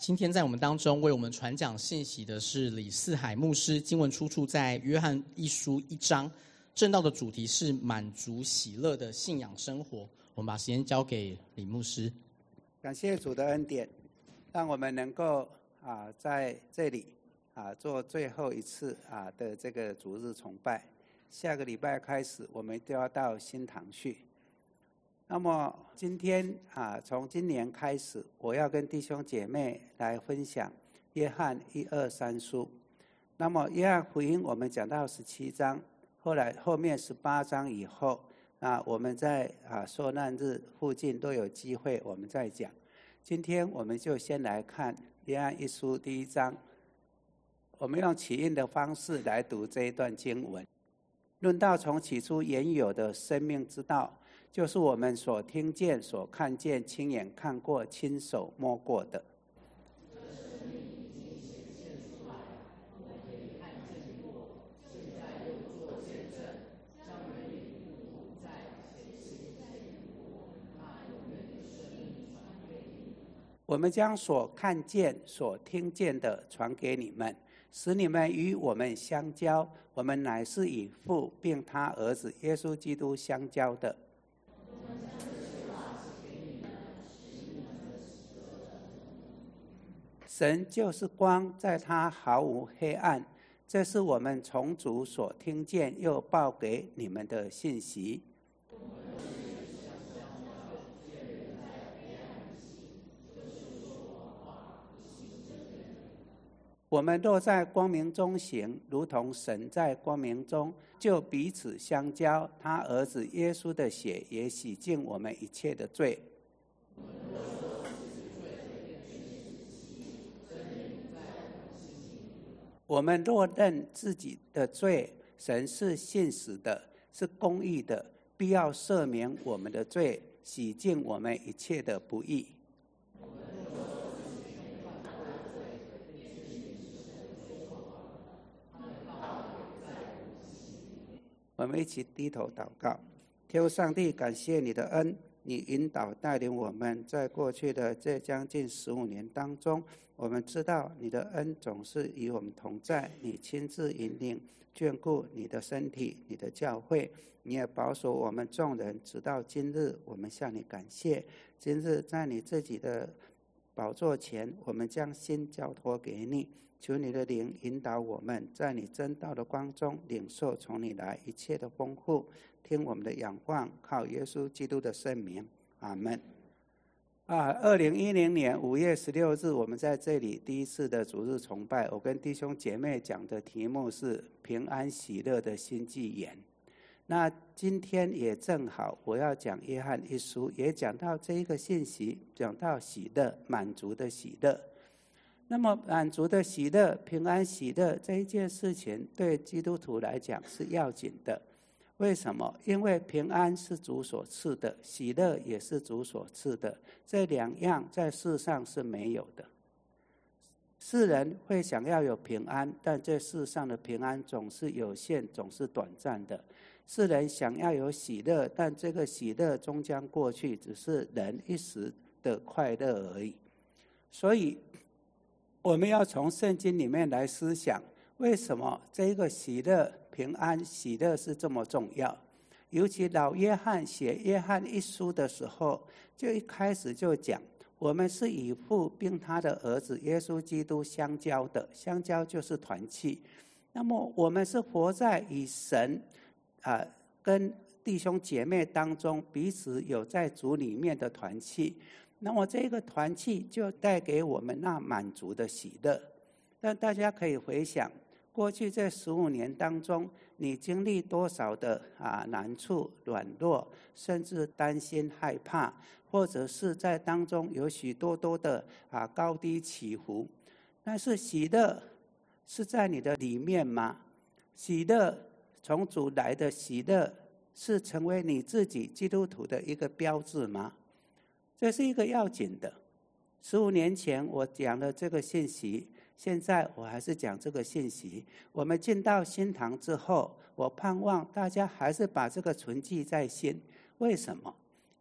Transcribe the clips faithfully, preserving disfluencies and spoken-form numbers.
今天在我们当中为我们传讲信息的是李四海牧师，经文出处在约翰一书一章，正道的主题是满足喜乐的信仰生活。我们把时间交给李牧师。 感谢主的恩典，让我们能够啊在这里啊做最后一次啊的这个主日崇拜。下个礼拜开始，我们就要到新堂去。那么今天啊，从今年开始，我要跟弟兄姐妹来分享约翰一二三书。那么约翰福音我们讲到十七章，后来后面十八章以后，啊我们在啊受难日附近都有机会，我们再讲。今天我们就先来看约翰一书第一章，我们用起印的方式来读这一段经文。论到从起初原有的生命之道，就是我们所听见、所看见、亲眼看过、亲手摸过的。我们将所看见、所听见的传给你们，使你们与我们相交。我们乃是以父并他儿子耶稣基督相交的。神就是光，在他毫无黑暗。这是我们从主所听见又报给你们的信息。我们若在光明中行，如同神在光明中，就彼此相交。他儿子耶稣的血也洗净我们一切的罪。我们若认自己的罪，神是信实的，是公义的，必要赦免我们的罪，洗净我们一切的不义。我们一起低头祷告。天父上帝，感谢你的恩，你引导带领我们，在过去的这将近十五年当中，我们知道你的恩总是与我们同在，你亲自引领眷顾你的身体，你的教会，你也保守我们众人，直到今日。我们向你感谢，今日在你自己的宝座前，我们将心交托给你，求你的灵引导我们，在你真道的光中领受从你来一切的丰富。听我们的仰望，靠耶稣基督的圣名，阿们。啊，二零一零年五月十六日，我们在这里第一次的主日崇拜，我跟弟兄姐妹讲的题目是平安喜乐的新纪元。那今天也正好，我要讲约翰一书，也讲到这一个信息，讲到喜乐，满足的喜乐。那么满足的喜乐、平安喜乐这一件事情，对基督徒来讲是要紧的。为什么？因为平安是主所赐的，喜乐也是主所赐的，这两样在世上是没有的。世人会想要有平安，但这世上的平安总是有限，总是短暂的。世人想要有喜乐，但这个喜乐终将过去，只是人一时的快乐而已。所以我们要从圣经里面来思想，为什么这个喜乐、平安、喜乐是这么重要？尤其老约翰写约翰一书的时候，就一开始就讲，我们是以父并他的儿子耶稣基督相交的，相交就是团契。那么我们是活在与神啊、呃、跟弟兄姐妹当中彼此有在主里面的团契。那么这个团契就带给我们那满足的喜乐。但大家可以回想，过去这十五年当中，你经历多少的啊难处、软弱，甚至担心、害怕，或者是在当中有许多多的啊高低起伏。但是喜乐是在你的里面吗？喜乐从主来的喜乐，是成为你自己基督徒的一个标志吗？这是一个要紧的。十五年前我讲了这个信息，现在我还是讲这个信息。我们进到新堂之后，我盼望大家还是把这个存记在心。为什么？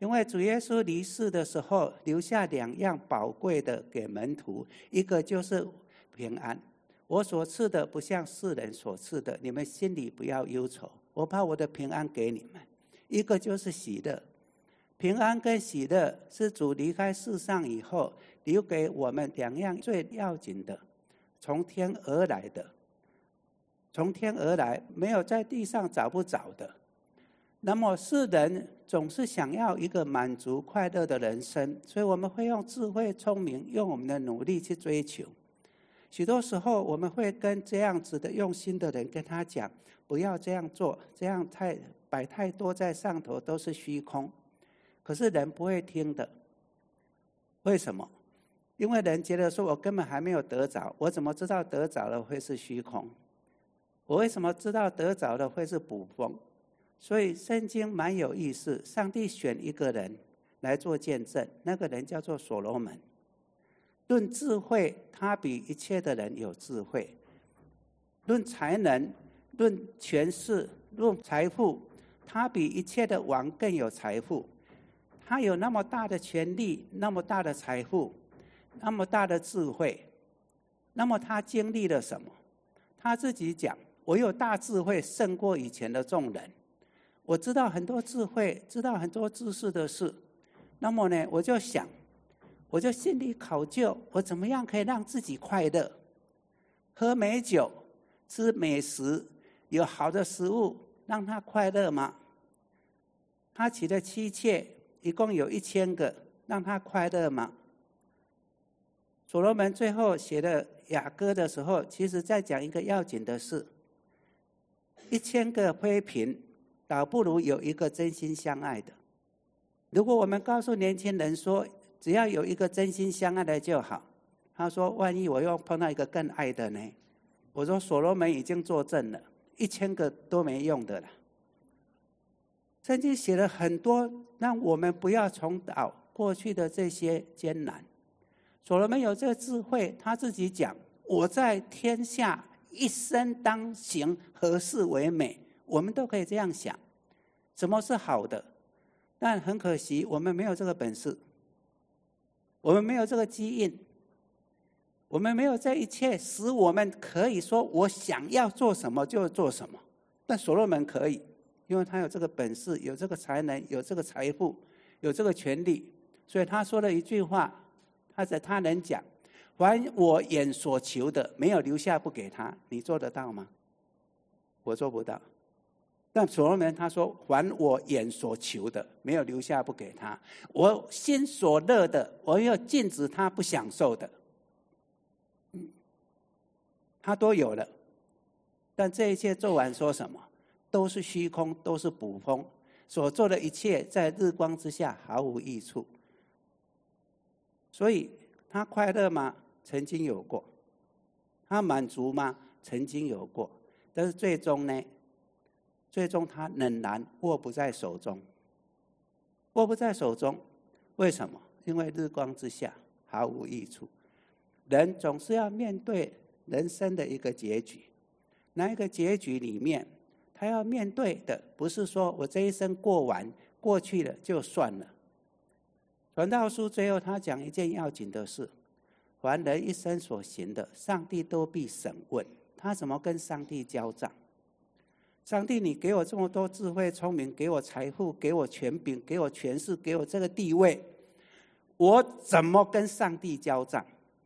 因为主耶稣离世的时候留下两样宝贵的给门徒，一个就是平安。我所赐的不像世人所赐的，你们心里不要忧愁，我把我的平安给你们。一个就是喜乐，平安跟喜乐是主离开世上以后留给我们两样最要紧的，从天而来的，从天而来，没有在地上找不着的。那么世人总是想要一个满足快乐的人生，所以我们会用智慧聪明，用我们的努力去追求。许多时候我们会跟这样子的用心的人跟他讲，不要这样做，这样太摆太多在上头都是虚空。可是人不会听的，为什么？因为人觉得说，我根本还没有得着，我怎么知道得着了会是虚空？我为什么知道得着了会是捕风？所以圣经蛮有意思，上帝选一个人来做见证，那个人叫做所罗门。论智慧，他比一切的人有智慧；论才能，论权势，论财富，他比一切的王更有财富。他有那么大的权力，那么大的财富，那么大的智慧，那么他经历了什么？他自己讲，我有大智慧胜过以前的众人，我知道很多智慧，知道很多知识的事。那么呢，我就想，我就心里考究，我怎么样可以让自己快乐？喝美酒，吃美食，有好的食物，让他快乐吗？他娶了妻妾，一共有一千个，让他快乐吗？所罗门最后写的雅歌的时候，其实在讲一个要紧的事：一千个妃嫔，倒不如有一个真心相爱的。如果我们告诉年轻人说，只要有一个真心相爱的就好，他说，万一我又碰到一个更爱的呢？我说，所罗门已经作证了，一千个都没用的了。圣经写了很多，让我们不要重蹈过去的这些艰难。所罗门有这个智慧，他自己讲，我在天下一生当行何事为美？我们都可以这样想，什么是好的？但很可惜，我们没有这个本事，我们没有这个基因，我们没有这一切使我们可以说我想要做什么就做什么。但所罗门可以，因为他有这个本事，有这个才能，有这个财富，有这个权利，所以他说了一句话，他在他能讲，凡我眼所求的，没有留下不给他。你做得到吗？我做不到。但所罗门他说，凡我眼所求的，没有留下不给他。我心所乐的，我要禁止他不享受的。嗯，他都有了。但这一切做完说什么？都是虚空，都是捕风。所做的一切在日光之下毫无益处。所以他快乐吗？曾经有过。他满足吗？曾经有过。但是最终呢？最终他仍然握不在手中。握不在手中，为什么？因为日光之下毫无益处。人总是要面对人生的一个结局。那一个结局里面，他要面对的不是说我这一生过完过去了就算了。传道书最后他讲一件要紧的事，凡人一生所行的，上帝都必审问。他怎么跟上帝交账？上帝，你给我这么多智慧聪明，给我财富，给我权柄，给我权势，给我这个地位，我怎么跟上帝交账？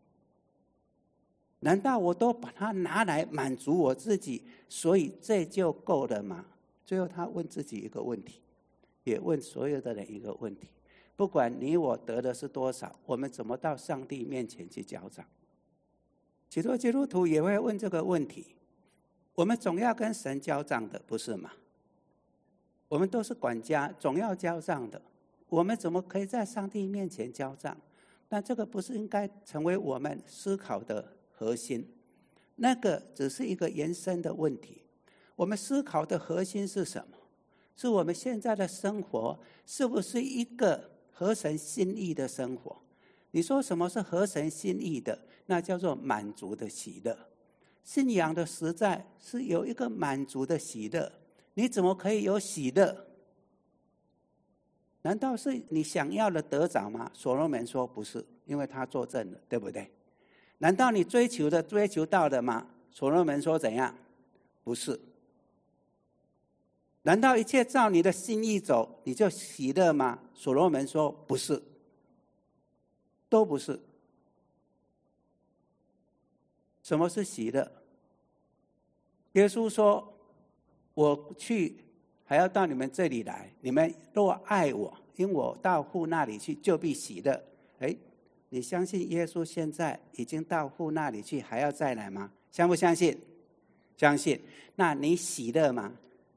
难道我都把它拿来满足我自己，所以这就够了吗？最后他问自己一个问题，也问所有的人一个问题，不管你我得的是多少，我们怎么到上帝面前去交账？许多基督徒也会问这个问题，我们总要跟神交账的，不是吗？我们都是管家，总要交账的，我们怎么可以在上帝面前交账？但这个不是应该成为我们思考的核心，那个只是一个延伸的问题。我们思考的核心是什么？是我们现在的生活是不是一个合神心意的生活？你说什么是合神心意的？那叫做满足的喜乐。信仰的实在是有一个满足的喜乐。你怎么可以有喜乐？ 难道是你想要的得着吗？所罗门说不是，因为他作证了，对不对？难道你追求的追求到的吗？所罗门说怎样？不是。难道一切照你的心意走，你就喜乐吗？所罗门说不是，都不是。什么是喜乐？耶稣说，我去还要到你们这里来，你们若爱我，因我到父那里去，就必喜乐。诶，你相信耶稣现在已经到父那里去，还要再来吗？相不相信？相信。那你喜乐吗？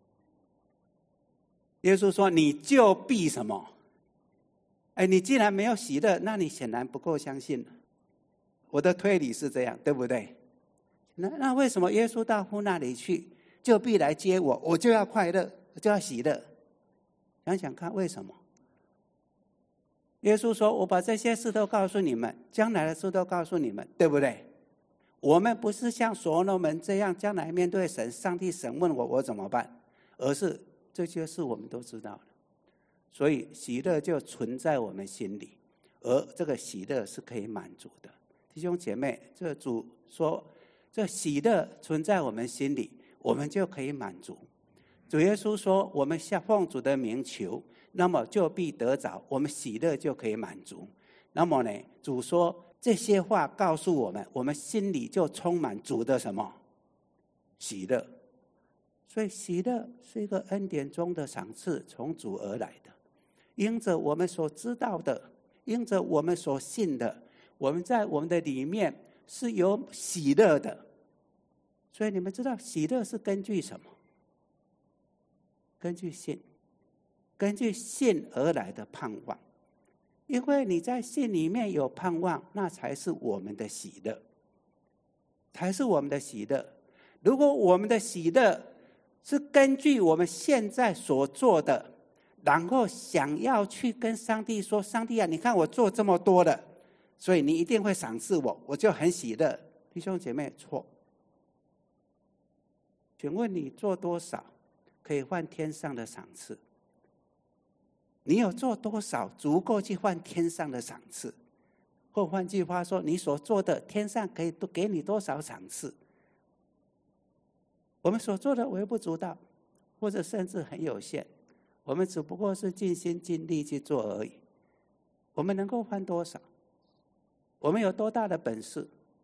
耶稣说你就必什么？哎，你既然没有喜乐，那你显然不够相信。我的推理是这样，对不对？那那为什么耶稣到父那里去，就必来接我，我就要快乐，我就要喜乐？想想看，为什么？耶稣说：“我把这些事都告诉你们，将来的事都告诉你们，对不对？”我们不是像所罗门这样，将来面对神，上帝审问我，我怎么办？而是这些事我们都知道了，所以喜乐就存在我们心里，而这个喜乐是可以满足的。弟兄姐妹，这主说，这喜乐存在我们心里，我们就可以满足。主耶稣说，我们向奉主的名求，那么就必得着，我们喜乐就可以满足。那么呢，主说这些话告诉我们，我们心里就充满主的什么？喜乐。所以喜乐是一个恩典中的赏赐，从主而来的。因着我们所知道的，因着我们所信的，我们在我们的里面是有喜乐的。所以你们知道喜乐是根据什么？根据信，根据信而来的盼望。因为你在信里面有盼望，那才是我们的喜乐，才是我们的喜乐。如果我们的喜乐是根据我们现在所做的，然后想要去跟上帝说，上帝啊，你看我做这么多了，所以你一定会赏赐我，我就很喜乐。弟兄姐妹，错。请问你做多少可以换天上的赏赐？你有做多少足够去换天上的赏赐？或换句话说，你所做的天上可以给你多少赏赐？我们所做的微不足道，或者甚至很有限，我们只不过是尽心尽力去做而已。我们能够换多少？我们有多大的本事？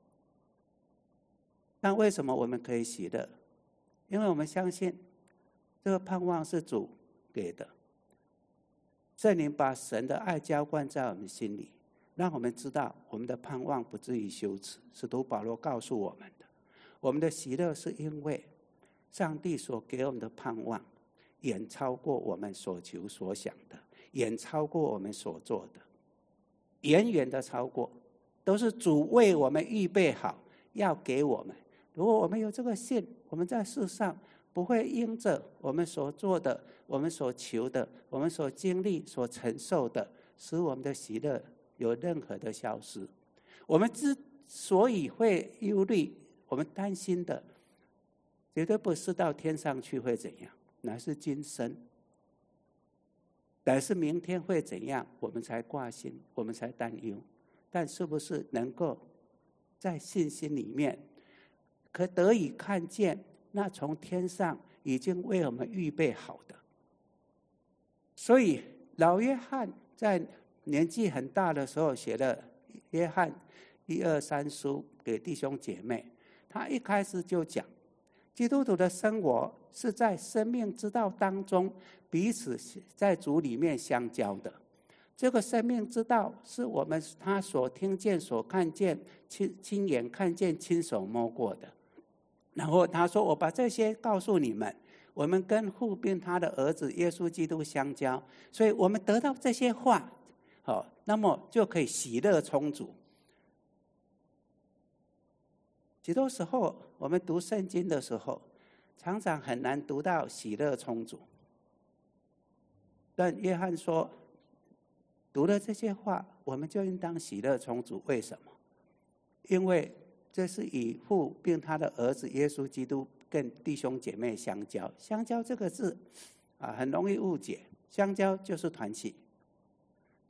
但为什么我们可以喜乐？因为我们相信这个盼望是主给的。圣灵把神的爱浇灌在我们心里，让我们知道我们的盼望不至于羞耻。使徒保罗告诉我们的，我们的喜乐是因为上帝所给我们的盼望远超过我们所求所想的，远超过我们所做的，远远的超过，都是主为我们预备好要给我们。如果我们有这个信，我们在世上不会因着我们所做的，我们所求的，我们所经历所承受的，使我们的喜乐有任何的消失。我们之所以会忧虑，我们担心的绝对不是到天上去会怎样，乃是今生，乃是明天会怎样，我们才挂心，我们才担忧。但是不是能够在信心里面可得以看见那从天上已经为我们预备好的？所以老约翰在年纪很大的时候写了约翰一二三书给弟兄姐妹，他一开始就讲，基督徒的生活是在生命之道当中彼此在主里面相交的。这个生命之道是我们他所听见所看见亲亲眼看见亲手摸过的。然后他说，我把这些告诉你们，我们跟父并他的儿子耶稣基督相交，所以我们得到这些话，好，那么就可以喜乐充足。许多时候我们读圣经的时候，常常很难读到喜乐充足。但约翰说，读了这些话，我们就应当喜乐充足。为什么？因为这是以父并他的儿子耶稣基督跟弟兄姐妹相交。相交这个字啊，很容易误解。相交就是团契，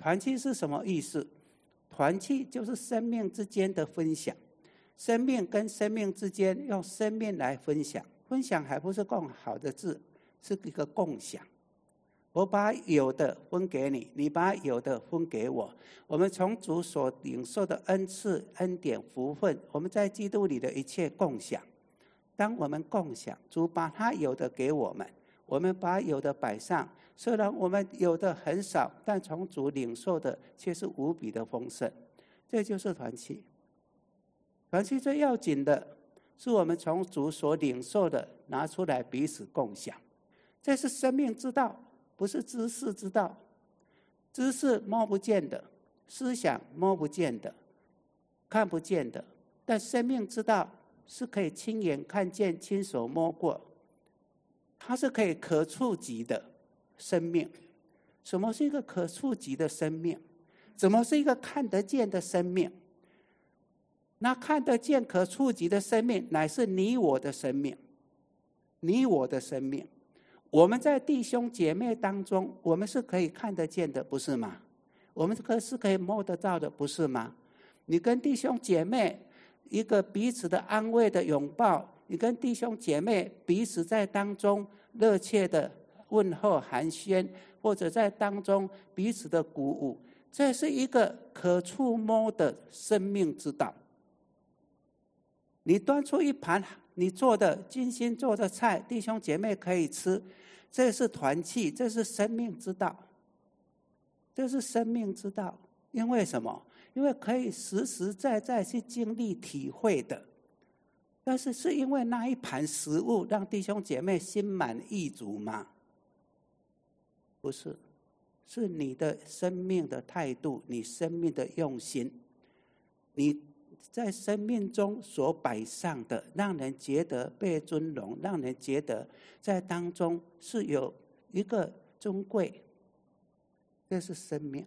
团契是什么意思？团契就是生命之间的分享，生命跟生命之间用生命来分享，分享还不是更好的字，是一个共享。我把有的分给你，你把有的分给我，我们从主所领受的恩赐、恩典、福分，我们在基督里的一切共享。当我们共享，主把他有的给我们，我们把有的摆上，虽然我们有的很少，但从主领受的却是无比的丰盛。这就是团契。团契最要紧的是我们从主所领受的拿出来彼此共享，这是生命之道，不是知识之道。知识摸不见的，思想摸不见的，看不见的，但生命之道是可以亲眼看见、亲手摸过，它是可以可触及的生命。什么是一个可触及的生命？怎么是一个看得见的生命？那看得见、可触及的生命，乃是你我的生命，你我的生命。我们在弟兄姐妹当中，我们是可以看得见的，不是吗？我们是可以摸得到的，不是吗？你跟弟兄姐妹一个彼此的安慰的拥抱，你跟弟兄姐妹彼此在当中热切的问候寒暄，或者在当中彼此的鼓舞，这是一个可触摸的生命之道。你端出一盘你做的精心做的菜，弟兄姐妹可以吃，这是团契，这是生命之道，这是生命之道。因为什么？因为可以实实在在去经历体会的。但是是因为那一盘食物让弟兄姐妹心满意足吗？不是，是你的生命的态度，你生命的用心，你在生命中所摆上的，让人觉得被尊荣，让人觉得在当中是有一个尊贵，这是生命。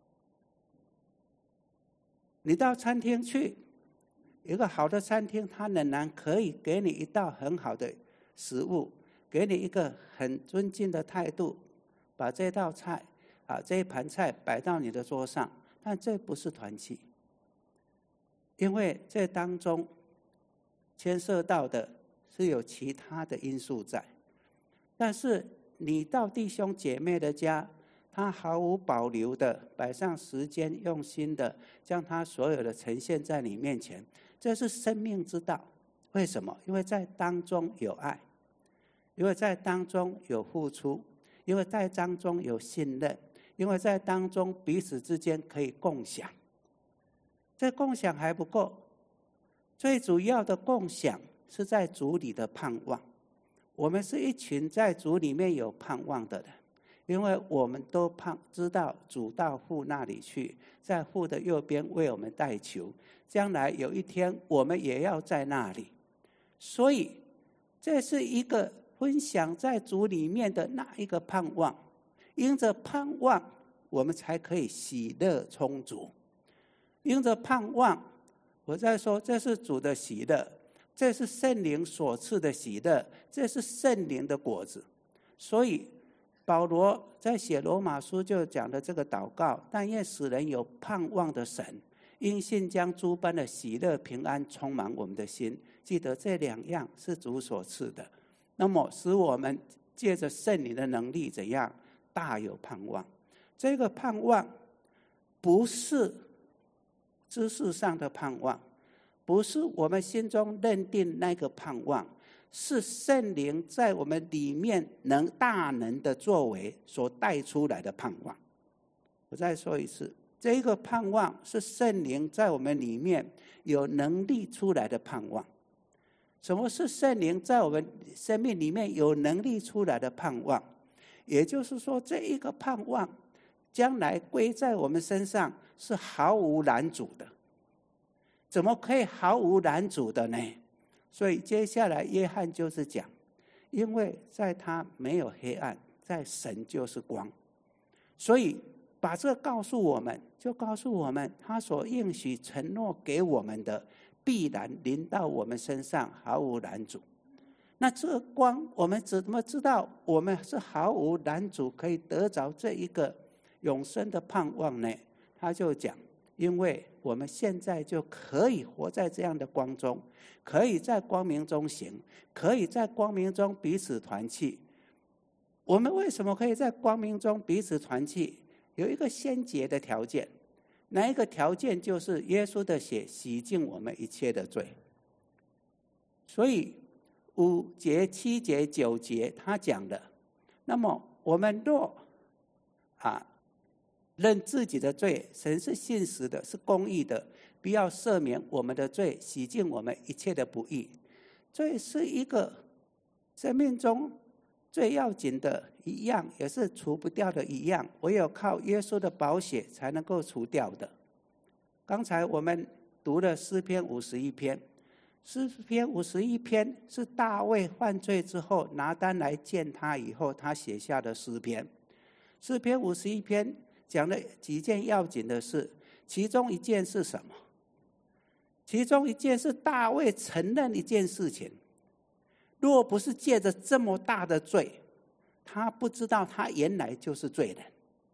你到餐厅去，一个好的餐厅，它仍然可以给你一道很好的食物，给你一个很尊敬的态度，把这道菜啊这一盘菜摆到你的桌上，但这不是团契。因为这当中牵涉到的是有其他的因素在，但是你到弟兄姐妹的家，他毫无保留的摆上时间，用心的将他所有的呈现在你面前，这是生命之道。为什么？因为在当中有爱，因为在当中有付出，因为在当中有信任，因为在当中彼此之间可以共享。这共享还不够，最主要的共享是在主里的盼望。我们是一群在主里面有盼望的人，因为我们都盼知道主到父那里去，在父的右边为我们代求，将来有一天我们也要在那里。所以这是一个分享在主里面的那一个盼望，因着盼望我们才可以喜乐充足。因着盼望，我在说这是主的喜乐，这是圣灵所赐的喜乐，这是圣灵的果子。所以保罗在写罗马书就讲的这个祷告，但愿使人有盼望的神，因信将诸般的喜乐平安充满我们的心。记得这两样是主所赐的，那么使我们借着圣灵的能力怎样大有盼望。这个盼望不是知识上的盼望，不是我们心中认定那个盼望，是圣灵在我们里面能大能的作为所带出来的盼望。我再说一次，这个盼望是圣灵在我们里面有能力出来的盼望。什么是圣灵在我们生命里面有能力出来的盼望？也就是说，这一个盼望将来归在我们身上是毫无拦阻的。怎么可以毫无拦阻的呢？所以接下来约翰就是讲，因为在他没有黑暗，在神就是光。所以把这告诉我们，就告诉我们他所应许承诺给我们的必然临到我们身上，毫无拦阻。那这个光我们怎么知道我们是毫无拦阻可以得着这一个永生的盼望呢？他就讲，因为我们现在就可以活在这样的光中，可以在光明中行，可以在光明中彼此团契。我们为什么可以在光明中彼此团契？有一个先决的条件，哪一个条件？就是耶稣的血洗净我们一切的罪。所以五节、七节、九节他讲的，那么我们若啊认自己的罪，神是信实的，是公义的，必要赦免我们的罪，洗净我们一切的不义。罪是一个生命中最要紧的一样，也是除不掉的一样，唯有靠耶稣的宝血才能够除掉的。刚才我们读了诗篇五十一篇，诗篇五十一篇是大卫犯罪之后，拿单来见他以后，他写下的诗篇。诗篇五十一篇讲了几件要紧的事，其中一件是什么？其中一件是大卫承认一件事情，若不是借着这么大的罪，他不知道他原来就是罪人。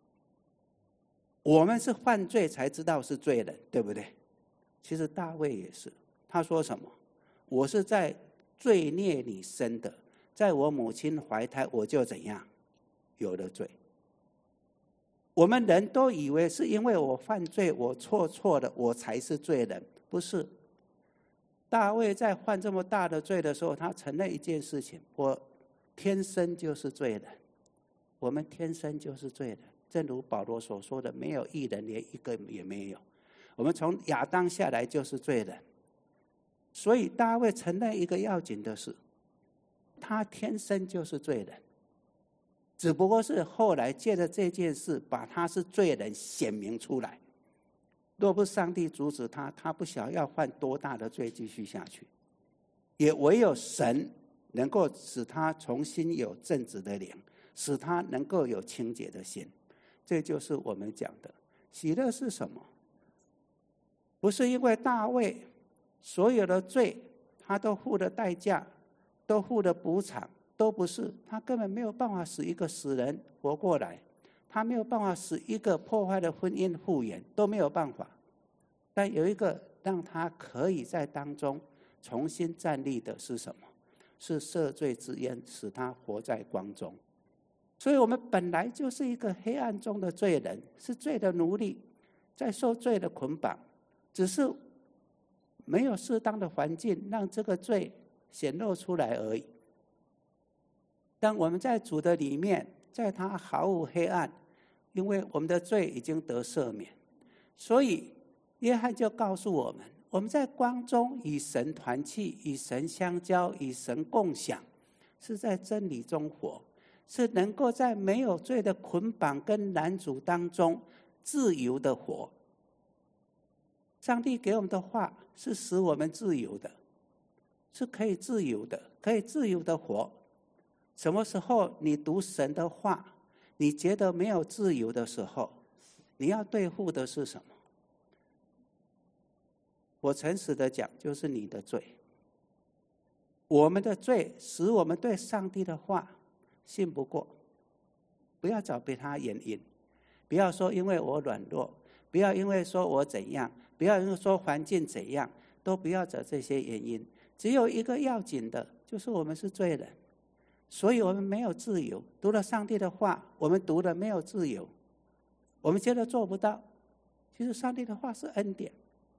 我们是犯罪才知道是罪人，对不对？其实大卫也是，他说什么？我是在罪孽里生的，在我母亲怀胎我就怎样有了罪。我们人都以为是因为我犯罪，我错错了，我才是罪人，不是。大卫在犯这么大的罪的时候，他承认一件事情，我天生就是罪人。我们天生就是罪人，正如保罗所说的，没有义人，连一个也没有。我们从亚当下来就是罪人。所以大卫承认一个要紧的事，他天生就是罪人，只不过是后来借着这件事把他是罪人显明出来。若不上帝阻止他，他不晓得要犯多大的罪继续下去。也唯有神能够使他重新有正直的灵，使他能够有清洁的心。这就是我们讲的喜乐是什么？不是因为大卫所有的罪他都付了代价，都付了补偿，都不是。他根本没有办法使一个死人活过来，他没有办法使一个破坏的婚姻复原，都没有办法。但有一个让他可以在当中重新站立的是什么？是赦罪之恩，使他活在光中。所以我们本来就是一个黑暗中的罪人，是罪的奴隶，在受罪的捆绑，只是没有适当的环境让这个罪显露出来而已。当我们在主的里面，在他毫无黑暗，因为我们的罪已经得赦免，所以约翰就告诉我们，我们在光中与神团契，与神相交，与神共享，是在真理中活，是能够在没有罪的捆绑跟拦阻当中自由的活。上帝给我们的话是使我们自由的，是可以自由的，可以自由的活。什么时候你读神的话，你觉得没有自由的时候，你要对付的是什么？我诚实的讲，就是你的罪。我们的罪使我们对上帝的话信不过。不要找别他原因，不要说因为我软弱，不要因为说我怎样，不要因为说环境怎样，都不要找这些原因。只有一个要紧的，就是我们是罪人，所以我们没有自由。读了上帝的话，我们读了没有自由，我们觉得做不到。其实上帝的话是恩典，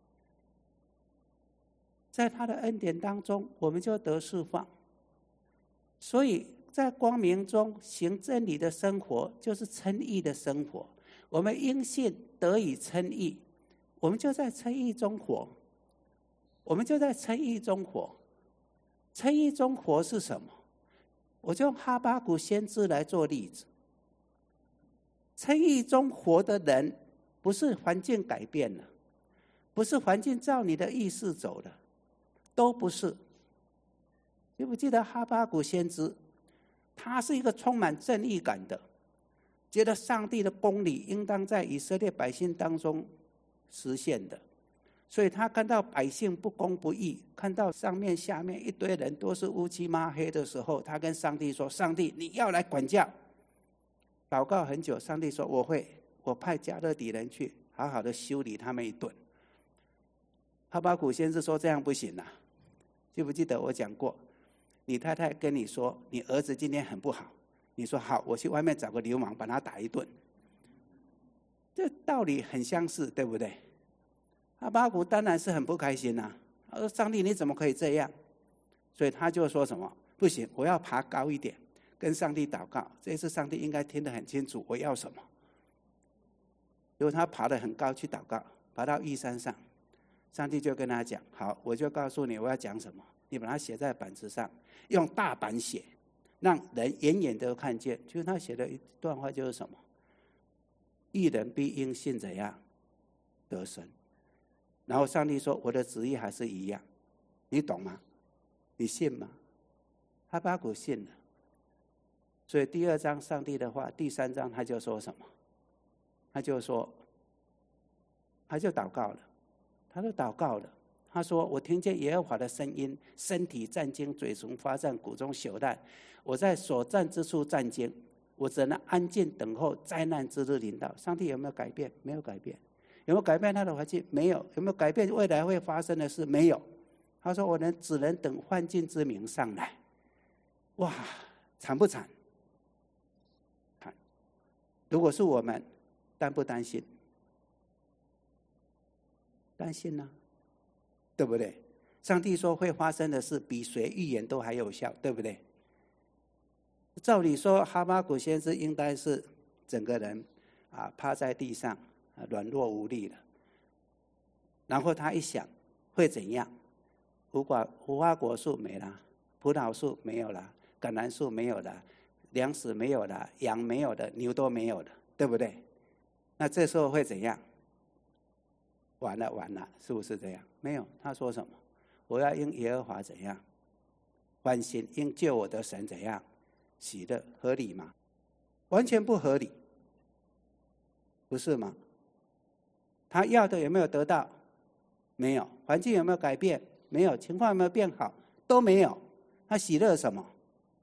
在他的恩典当中，我们就得释放。所以在光明中行真理的生活，就是称义的生活。我们因信得以称义，我们就在称义中活，我们就在称义中活。称义中活是什么？我就用哈巴谷先知来做例子。称义中活的人，不是环境改变了，不是环境照你的意思走了，都不是。记不记得哈巴谷先知？他是一个充满正义感的，觉得上帝的公理应当在以色列百姓当中实现的，所以他看到百姓不公不义，看到上面下面一堆人都是乌漆抹黑的时候，他跟上帝说：上帝，你要来管教。祷告很久，上帝说：我会， 我派加勒底人去好好的修理他们一顿。哈巴谷先知说这样不行啊，记不记得我讲过，你太太跟你说你儿子今天很不好，你说好，我去外面找个流氓把他打一顿，这道理很相似，对不对？哈巴谷当然是很不开心啊，他说上帝你怎么可以这样？所以他就说什么，不行，我要爬高一点跟上帝祷告，这一次上帝应该听得很清楚我要什么。结果他爬得很高去祷告，爬到玉山上，上帝就跟他讲，好，我就告诉你我要讲什么，你把它写在板子上，用大板写，让人远远都看见。就是他写的一段话就是什么，义人必因信怎样得生。然后上帝说我的旨意还是一样，你懂吗？你信吗？哈巴谷信了。所以第二章上帝的话，第三章他就说什么？他就说，他就祷告了，他就祷告了。他说：“我听见耶和华的声音，身体战惊，嘴唇发战，骨中朽烂。我在所站之处战惊，我只能安静等候灾难之日临到。”上帝有没有改变？没有改变。有没有改变他的环境？没有。有没有改变未来会发生的事？没有。他说：“我能只能等幻境之明上来。”哇，惨不惨？惨。如果是我们，担不担心？担心呢、啊，对不对？上帝说会发生的事，比谁预言都还有效，对不对？照理说，哈巴谷先知应该是整个人啊趴在地上，啊软弱无力了。然后他一想，会怎样？无果无花果树没了，葡萄树没有了，橄榄树没有了，粮食没有了，羊没有了，牛都没有了，对不对？那这时候会怎样？完了完了，是不是这样？没有，他说什么？我要因耶和华怎样欢心，因救我的神怎样喜乐，合理吗？完全不合理，不是吗？他要的有没有得到？没有。环境有没有改变？没有。情况有没有变好？都没有。他喜乐什么？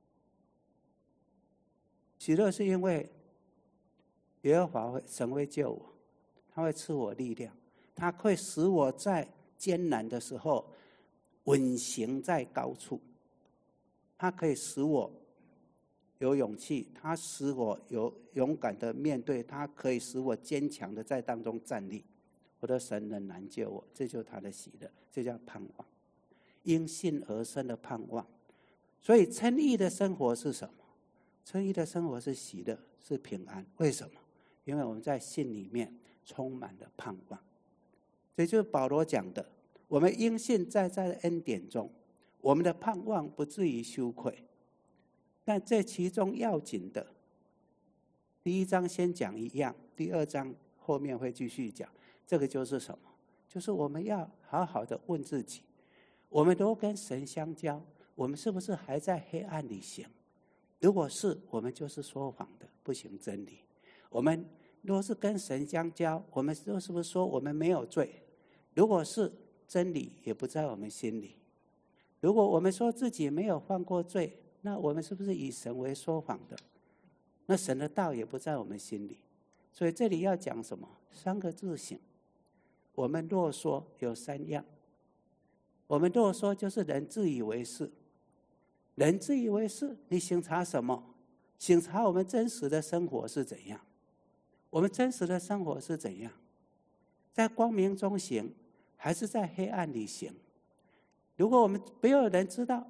喜乐是因为耶和华会神会救我，他会赐我力量，他会使我在艰难的时候稳行在高处，他可以使我有勇气，他使我有勇敢的面对，他可以使我坚强的在当中站立。我的神仍然救我，这就是他的喜乐，这叫盼望，因信而生的盼望。所以称义的生活是什么？称义的生活是喜乐，是平安。为什么？因为我们在信里面充满了盼望。这就是保罗讲的，我们因信在在的恩典中，我们的盼望不至于羞愧。但这其中要紧的，第一章先讲一样，第二章后面会继续讲。这个就是什么？就是我们要好好的问自己，我们都跟神相交，我们是不是还在黑暗里行？如果是，我们就是说谎的，不行真理。我们若是跟神相交，我们是不是说我们没有罪？如果是，真理也不在我们心里。如果我们说自己没有犯过罪，那我们是不是以神为说谎的？那神的道也不在我们心里。所以这里要讲什么？三个自省。我们若说有三样，我们若说就是人自以为是。人自以为是，你省察什么？省察我们真实的生活是怎样？我们真实的生活是怎样？在光明中行，还是在黑暗里行？如果我们没有人知道，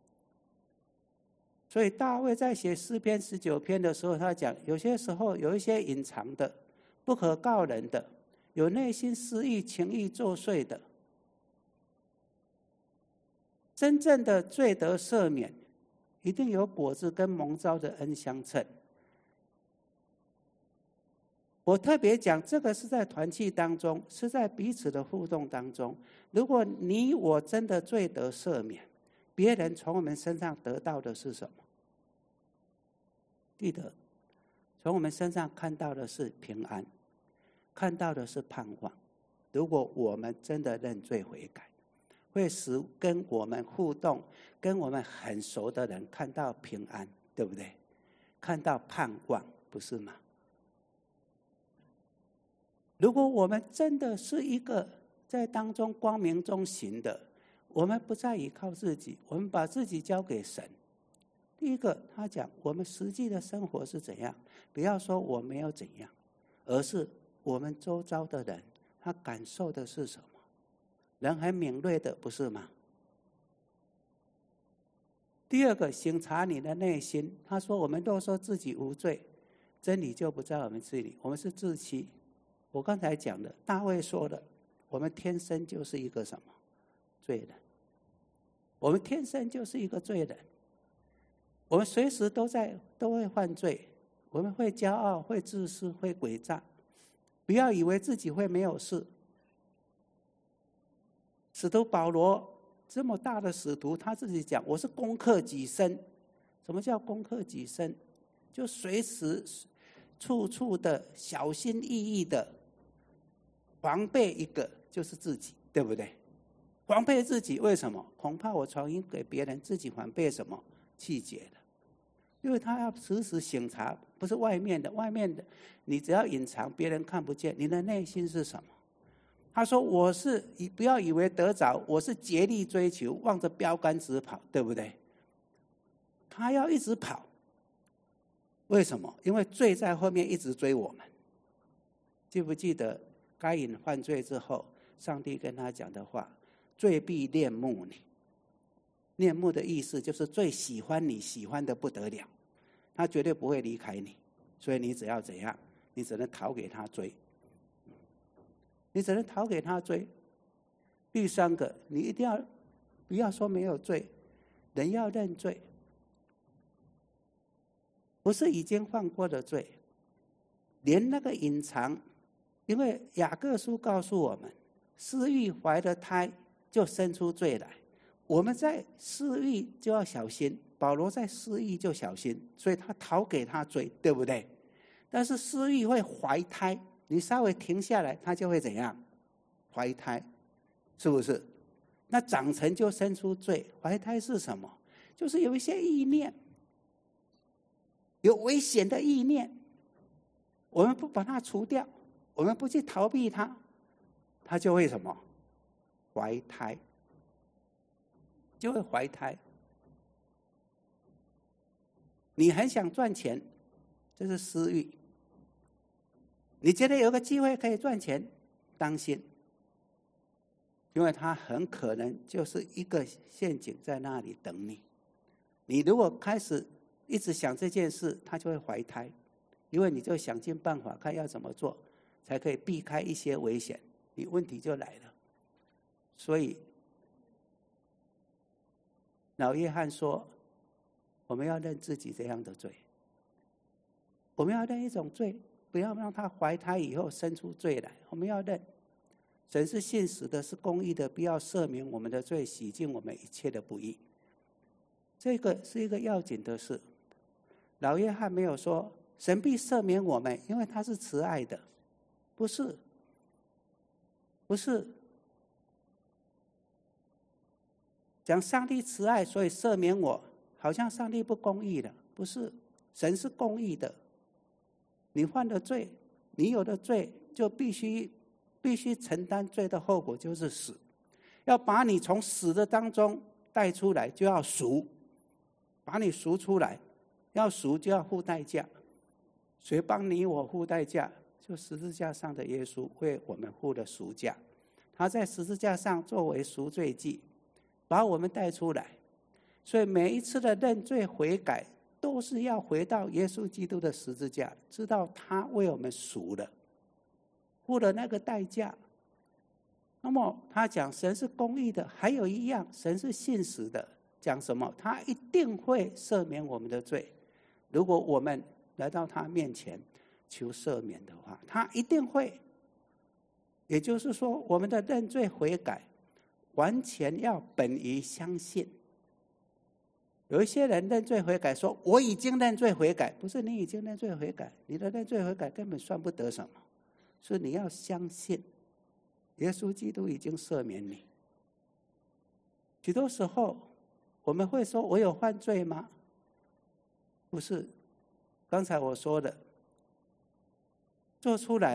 所以大卫在写诗篇十九篇的时候，他讲有些时候有一些隐藏的、不可告人的，有内心私欲、情欲作祟的。真正的罪得赦免，一定有果子跟蒙召的恩相称。我特别讲，这个是在团契当中，是在彼此的互动当中。如果你我真的罪得赦免，别人从我们身上得到的是什么？记得，从我们身上看到的是平安，看到的是盼望。如果我们真的认罪悔改，会使跟我们互动、跟我们很熟的人看到平安，对不对？看到盼望，不是吗？ 如果我们真的是一个在当中光明中行的，我们不再依靠自己，我们把自己交给神。第一个，他讲我们实际的生活是怎样，不要说我没有怎样，而是我们周遭的人，他感受的是什么？人很敏锐的，不是吗？第二个，省察你的内心。他说我们都说自己无罪，真理就不在我们这里，我们是自欺。我刚才讲的，大卫说的，我们天生就是一个什么罪人，我们天生就是一个罪人，我们随时都在都会犯罪，我们会骄傲，会自私，会诡诈。不要以为自己会没有事。使徒保罗这么大的使徒，他自己讲我是攻克己身。什么叫攻克己身？就随时处处的小心翼翼的防备一个，就是自己，对不对？防备自己，为什么？恐怕我传音给别人，自己防备什么？气节的。因为他要时时省察，不是外面的，外面的你只要隐藏，别人看不见，你的内心是什么？他说我是，不要以为得着，我是竭力追求，望着标杆直跑，对不对？他要一直跑，为什么？因为罪在后面一直追我们。记不记得该隐犯罪之后，上帝跟他讲的话，罪必恋慕你。恋慕的意思就是最喜欢你，喜欢的不得了，他绝对不会离开你，所以你只要怎样？你只能逃给他追，你只能逃给他追。第三个，你一定要不要说没有罪，人要认罪，不是已经犯过的罪，连那个隐藏，因为雅各书告诉我们，私欲怀了胎就生出罪来。我们在私欲就要小心，保罗在私欲就小心，所以他逃给他追，对不对？但是私欲会怀胎，你稍微停下来，他就会怎样？怀胎，是不是？那长成就生出罪。怀胎是什么？就是有一些意念，有危险的意念，我们不把它除掉，我们不去逃避它，它就会什么？怀胎。就会怀胎。你很想赚钱，这是私欲。你觉得有个机会可以赚钱，当心，因为它很可能就是一个陷阱在那里等你。你如果开始一直想这件事，它就会怀胎，因为你就想尽办法看要怎么做才可以避开一些危险，你问题就来了。所以老约翰说，我们要认自己这样的罪，我们要认一种罪，不要让他怀胎以后生出罪来。我们要认，神是信实的，是公义的，不要赦免我们的罪，洗净我们一切的不义。这个是一个要紧的事。老约翰没有说神必赦免我们，因为他是慈爱的，不是，不是。讲上帝慈爱，所以赦免我，好像上帝不公义了，不是，神是公义的。你犯的罪，你有的罪，就必须必须承担罪的后果，就是死。要把你从死的当中带出来，就要赎，把你赎出来，要赎就要付代价。谁帮你我付代价？就十字架上的耶稣为我们付了赎价，他在十字架上作为赎罪祭，把我们带出来。所以每一次的认罪悔改，都是要回到耶稣基督的十字架，知道他为我们赎了，付了那个代价。那么他讲神是公义的，还有一样，神是信实的。讲什么？他一定会赦免我们的罪。如果我们来到他面前求赦免的话，他一定会。也就是说，我们的认罪悔改完全要本于相信。有一些人认罪悔改说我已经认罪悔改，不是你已经认罪悔改，你的认罪悔改根本算不得什么，是你要相信耶稣基督已经赦免你。许多时候我们会说我有犯罪吗？不是，刚才我说的，做出来了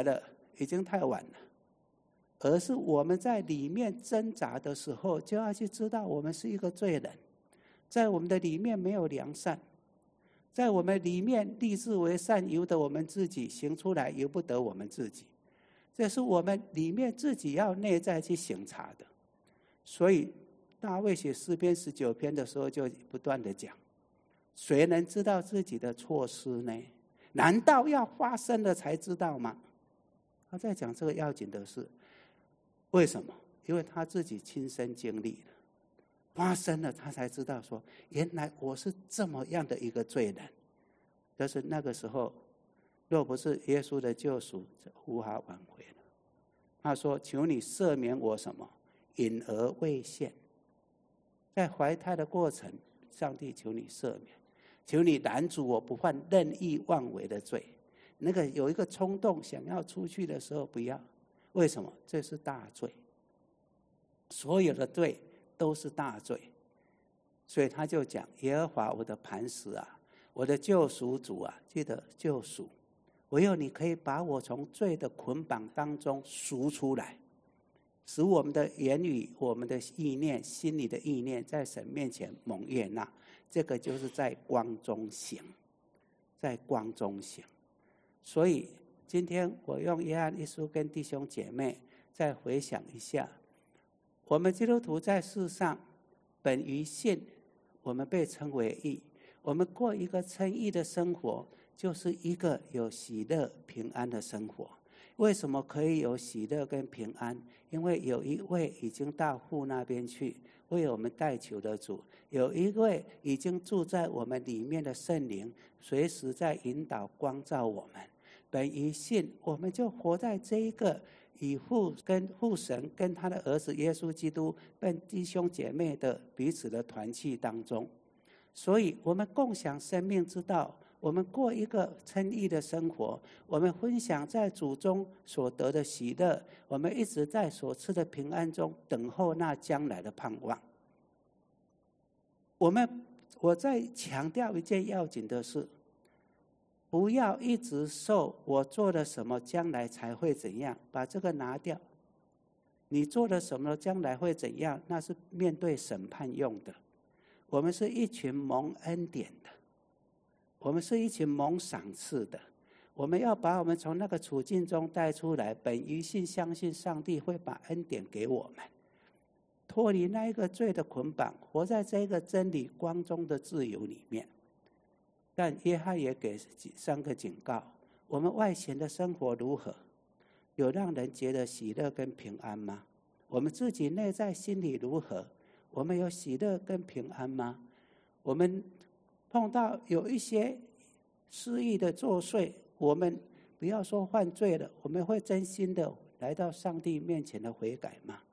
已经太晚了，而是我们在里面挣扎的时候，就要去知道我们是一个罪人，在我们的里面没有良善，在我们里面立志为善，由得我们自己行出来，由不得我们自己，这是我们里面自己要内在去省察的。所以大卫写诗篇十九篇的时候，就不断的讲，谁能知道自己的错失呢？难道要发生了才知道吗？他在讲这个要紧的事，为什么？因为他自己亲身经历了，发生了他才知道说，原来我是这么样的一个罪人。就是那个时候，若不是耶稣的救赎，无法挽回了。他说：“求你赦免我什么？隐而未现。”在怀胎的过程，上帝求你赦免，求你拦阻我不犯任意妄为的罪。那个有一个冲动想要出去的时候，不要。为什么？这是大罪，所有的罪都是大罪。所以他就讲：耶和华我的磐石啊，我的救赎主啊，记得救赎，唯有你可以把我从罪的捆绑当中赎出来，使我们的言语、我们的意念、心里的意念在神面前蒙悦纳。这个就是在光中行，在光中行。所以今天我用约翰一书跟弟兄姐妹再回想一下，我们基督徒在世上本于信，我们被称为义，我们过一个称义的生活，就是一个有喜乐平安的生活。为什么可以有喜乐跟平安？因为有一位已经到父那边去为我们代求的主，有一位已经住在我们里面的圣灵，随时在引导光照我们。本于信，我们就活在这一个以父跟父神跟他的儿子耶稣基督跟弟兄姐妹的彼此的团契当中，所以我们共享生命之道，我们过一个称义的生活，我们分享在主中所得的喜乐，我们一直在所赐的平安中等候那将来的盼望。我们我再强调一件要紧的事，不要一直受我做了什么将来才会怎样，把这个拿掉。你做了什么将来会怎样，那是面对审判用的。我们是一群蒙恩典的，我们是一群蒙赏赐的，我们要把我们从那个处境中带出来，本于信相信上帝会把恩典给我们，脱离那一个罪的捆绑，活在这个真理光中的自由里面。但约翰也给三个警告，我们外显的生活如何？有让人觉得喜乐跟平安吗？我们自己内在心里如何？我们有喜乐跟平安吗？我们碰到有一些失意的作祟，我们不要说犯罪了，我们会真心的来到上帝面前的悔改吗？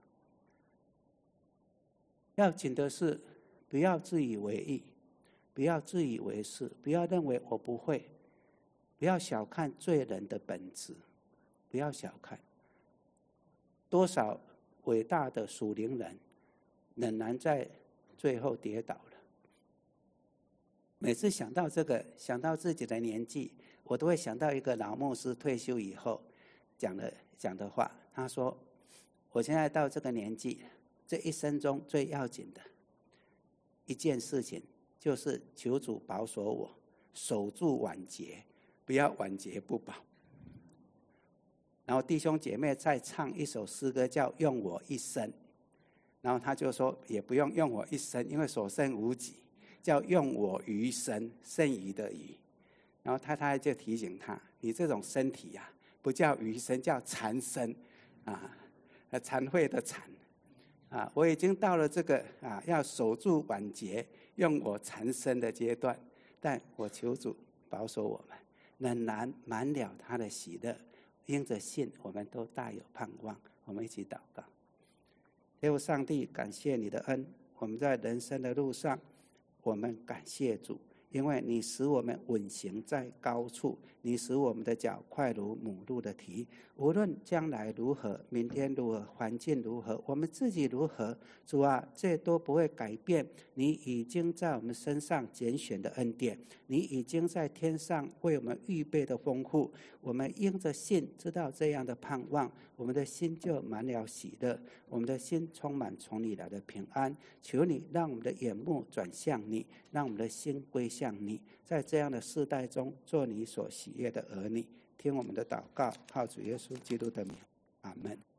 要紧的是不要自以为意，不要自以为是，不要认为我不会，不要小看罪人的本质，不要小看。多少伟大的属灵人仍然在最后跌倒了。每次想到这个，想到自己的年纪，我都会想到一个老牧师退休以后讲的讲的话。他说：“我现在到这个年纪，这一生中最要紧的一件事情，就是求主保守我，守住晚节，不要晚节不保。”然后弟兄姐妹再唱一首诗歌，叫《用我一生》。然后他就说，也不用用我一生，因为所剩无几，叫用我余生，剩余的余。然后太太就提醒他，你这种身体啊，不叫余生，叫残生啊，残废的残啊。我已经到了这个啊，要守住晚节，用我残生的阶段，但我求主保守我们，仍然满了他的喜乐。因着信，我们都大有盼望。我们一起祷告。天父上帝，感谢你的恩，我们在人生的路上，我们感谢主，因为你使我们稳行在高处，你你使我们的脚快如母鹿的蹄。无论将来如何，明天如何，环境如何，我们自己如何，主啊，这都不会改变你已经在我们身上拣选的恩典，你已经在天上为我们预备的丰富。我们因着信知道这样的盼望，我们的心就满了喜乐，我们的心充满从你来的平安。求你让我们的眼目转向你，让我们的心归向你，在这样的世代中做你所喜悦的儿女。听我们的祷告，靠主耶稣基督的名，阿们。